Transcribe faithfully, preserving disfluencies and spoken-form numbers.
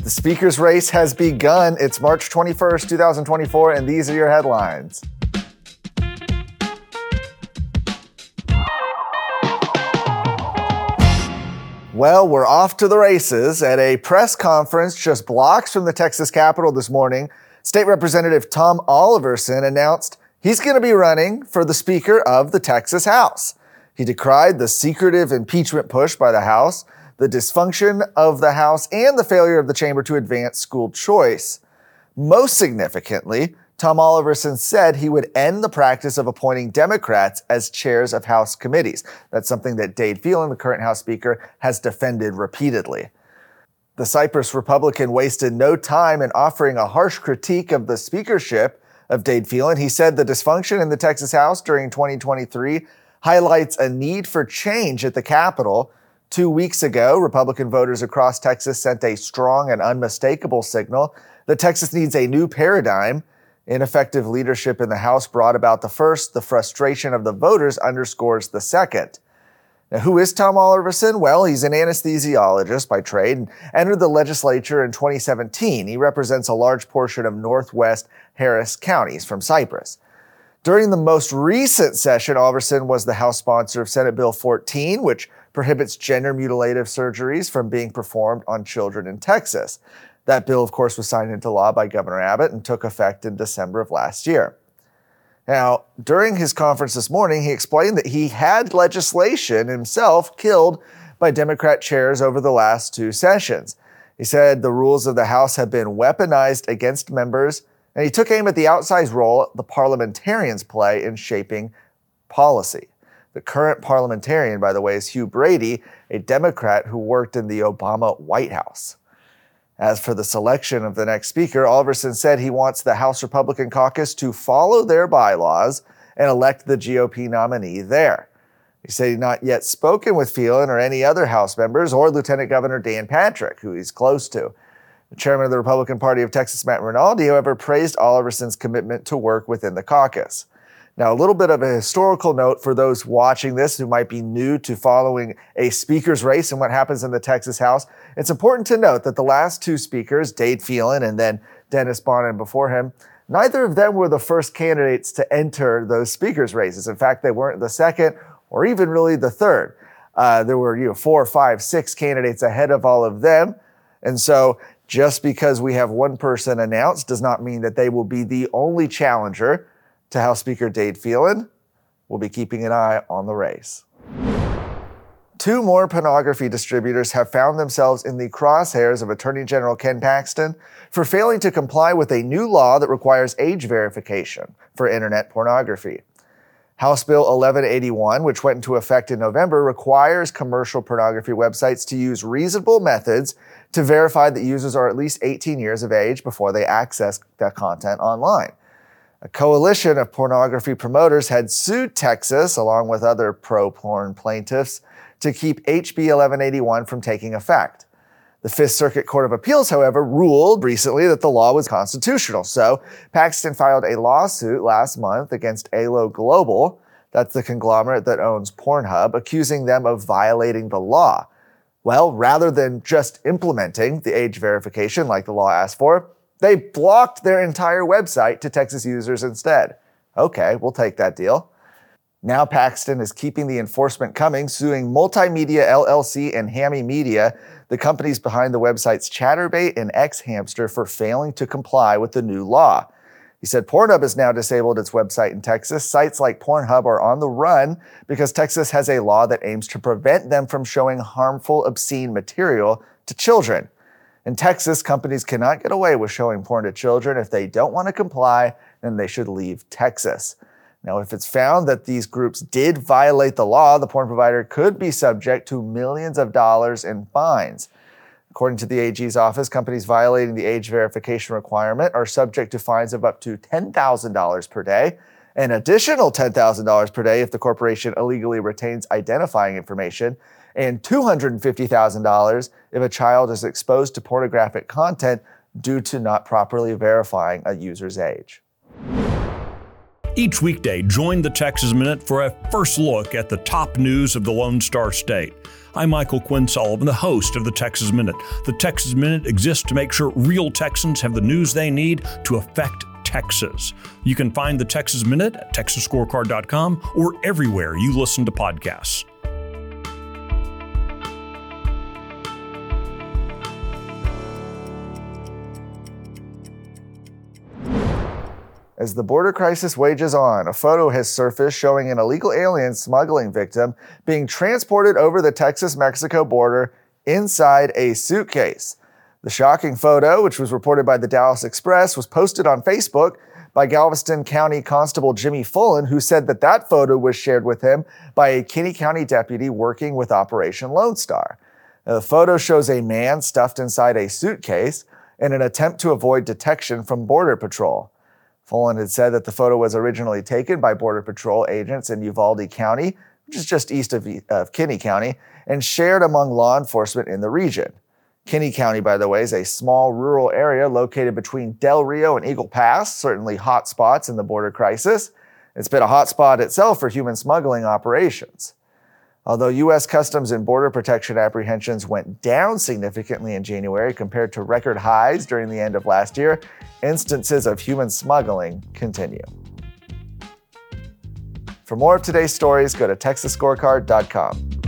The speaker's race has begun. It's March twenty-first, twenty twenty-four, and these are your headlines. Well, we're off to the races. At a press conference just blocks from the Texas Capitol this morning, State Representative Tom Oliverson announced he's going to be running for the Speaker of the Texas House. He decried the secretive impeachment push by the House, the dysfunction of the House, and the failure of the chamber to advance school choice. Most significantly, Tom Oliverson said he would end the practice of appointing Democrats as chairs of House committees. That's something that Dade Phelan, the current House Speaker, has defended repeatedly. The Cypress Republican wasted no time in offering a harsh critique of the speakership of Dade Phelan. He said the dysfunction in the Texas House during twenty twenty-three highlights a need for change at the Capitol. Two weeks ago, Republican voters across Texas sent a strong and unmistakable signal that Texas needs a new paradigm. Ineffective leadership in the House brought about the first. The frustration of the voters underscores the second. Now, who is Tom Oliverson? Well, he's an anesthesiologist by trade and entered the legislature in twenty seventeen. He represents a large portion of Northwest Harris counties from Cypress. During the most recent session, Oliverson was the House sponsor of Senate Bill fourteen, which prohibits gender mutilative surgeries from being performed on children in Texas. That bill, of course, was signed into law by Governor Abbott and took effect in December of last year. Now, during his conference this morning, he explained that he had legislation himself killed by Democrat chairs over the last two sessions. He said the rules of the House have been weaponized against members, and he took aim at the outsized role the parliamentarians play in shaping policy. The current parliamentarian, by the way, is Hugh Brady, a Democrat who worked in the Obama White House. As for the selection of the next speaker, Oliverson said he wants the House Republican caucus to follow their bylaws and elect the G O P nominee there. He said he'd not yet spoken with Phelan or any other House members or Lieutenant Governor Dan Patrick, who he's close to. The chairman of the Republican Party of Texas, Matt Rinaldi, however, praised Oliverson's commitment to work within the caucus. Now, a little bit of a historical note for those watching this who might be new to following a speaker's race and what happens in the Texas House. It's important to note that the last two speakers, Dade Phelan and then Dennis Bonnen before him, neither of them were the first candidates to enter those speakers' races. In fact, they weren't the second or even really the third. Uh, there were you know, four, five, six candidates ahead of all of them. And so just because we have one person announced does not mean that they will be the only challenger to House Speaker Dade Phelan. We'll be keeping an eye on the race. Two more pornography distributors have found themselves in the crosshairs of Attorney General Ken Paxton for failing to comply with a new law that requires age verification for internet pornography. House Bill eleven eighty-one, which went into effect in November, requires commercial pornography websites to use reasonable methods to verify that users are at least eighteen years of age before they access that content online. A coalition of pornography promoters had sued Texas, along with other pro-porn plaintiffs, to keep H B eleven eighty-one from taking effect. The Fifth Circuit Court of Appeals, however, ruled recently that the law was constitutional. So Paxton filed a lawsuit last month against A L O Global, that's the conglomerate that owns Pornhub, accusing them of violating the law. Well, rather than just implementing the age verification like the law asked for, they blocked their entire website to Texas users instead. Okay, we'll take that deal. Now Paxton is keeping the enforcement coming, suing Multimedia L L C and Hammy Media, the companies behind the websites Chaturbate and XHamster, for failing to comply with the new law. He said Pornhub has now disabled its website in Texas. Sites like Pornhub are on the run because Texas has a law that aims to prevent them from showing harmful, obscene material to children. In Texas, companies cannot get away with showing porn to children. If they don't want to comply, then they should leave Texas. Now, if it's found that these groups did violate the law, the porn provider could be subject to millions of dollars in fines. According to the A G's office, companies violating the age verification requirement are subject to fines of up to ten thousand dollars per day, an additional ten thousand dollars per day if the corporation illegally retains identifying information, and two hundred fifty thousand dollars if a child is exposed to pornographic content due to not properly verifying a user's age. Each weekday, join the Texas Minute for a first look at the top news of the Lone Star State. I'm Michael Quinn Sullivan, the host of the Texas Minute. The Texas Minute exists to make sure real Texans have the news they need to affect Texas. You can find the Texas Minute at texas scorecard dot com or everywhere you listen to podcasts. As the border crisis wages on, a photo has surfaced showing an illegal alien smuggling victim being transported over the Texas-Mexico border inside a suitcase. The shocking photo, which was reported by the Dallas Express, was posted on Facebook by Galveston County Constable Jimmy Fullen, who said that that photo was shared with him by a Kinney County deputy working with Operation Lone Star. Now, the photo shows a man stuffed inside a suitcase in an attempt to avoid detection from Border Patrol. Fullen had said that the photo was originally taken by Border Patrol agents in Uvalde County, which is just east of, of Kinney County, and shared among law enforcement in the region. Kinney County, by the way, is a small rural area located between Del Rio and Eagle Pass, certainly hot spots in the border crisis. It's been a hot spot itself for human smuggling operations. Although U S Customs and Border Protection apprehensions went down significantly in January compared to record highs during the end of last year, instances of human smuggling continue. For more of today's stories, go to texas scorecard dot com.